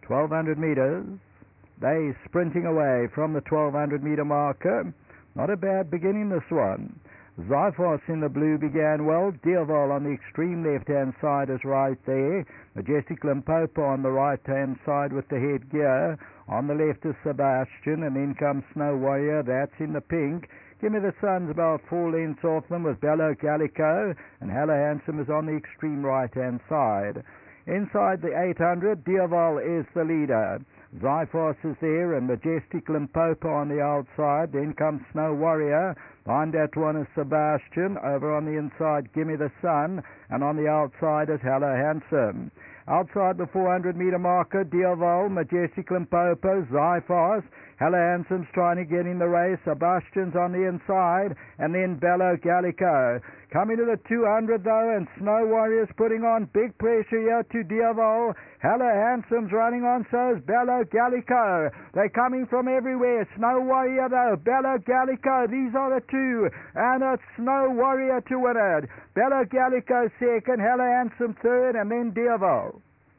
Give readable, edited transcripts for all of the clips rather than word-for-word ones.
1200 meters. They sprinting away from the 1200 meter marker. Not a bad beginning, this one. Zyphos in the blue began well. Deerval on the extreme left-hand side is right there. Majestic Limpopo on the right-hand side with the headgear. On the left is Sebastian, and then comes Snow Warrior. That's in the pink. Give Me the Sun's about 4 lengths off them with Bello Gallico, and Hello Handsome is on the extreme right-hand side. Inside the 800, Deerval is the leader. Zyphos is there, and Majestic Limpopo on the outside. Then comes Snow Warrior. Behind that one is Sebastian. Over on the inside, Gimme the Sun. And on the outside is Hello Handsome. Outside the 400 meter marker, Deerval, Majestic Limpopo, Zyphos. Hello Handsome's trying to get in the race. Sebastian's on the inside. And then Bello Gallico. Coming to the 200 though, and Snow Warrior's putting on big pressure here to Deerval. Hello Handsome's running on, so is Bello Gallico. They're coming from everywhere. Snow Warrior though, Bello Gallico, these are the two. And it's Snow Warrior to win it. Bello Gallico second, Hello Handsome third, and then Deerval.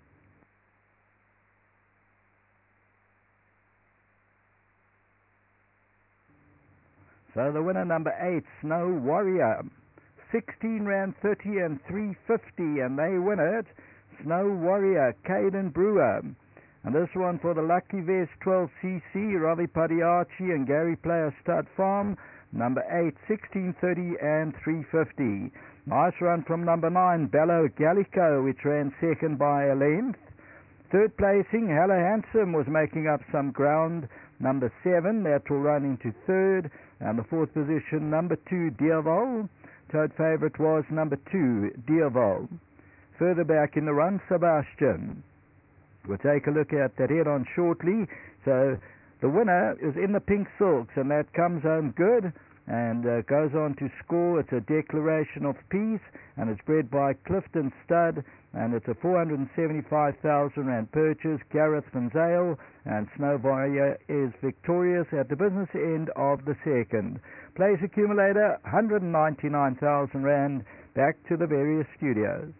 So the winner, number 8, Snow Warrior. 16 Rand 30 and 350, and they win it. Snow Warrior, Caden Brewer. And this one for the Lucky Vest 12cc, Ravi Padiachi and Gary Player Stud Farm. Number 8, 1630 and 350. Nice run from number 9, Bello Gallico, which ran second by a length. Third placing, Hello Handsome was making up some ground. Number 7, that will run into third. And the fourth position, number 2, Deerval. Third favourite was number 2, Deerval. Further back in the run, Sebastian. We'll take a look at that head-on shortly. So the winner is in the pink silks, and that comes home good and goes on to score. It's a Declaration of Peace, and it's bred by Clifton Stud, and it's a 475,000 Rand purchase. Gareth Van Zyl, and Snow Warrior is victorious at the business end of the second. Place accumulator, 199,000 Rand. Back to the various studios.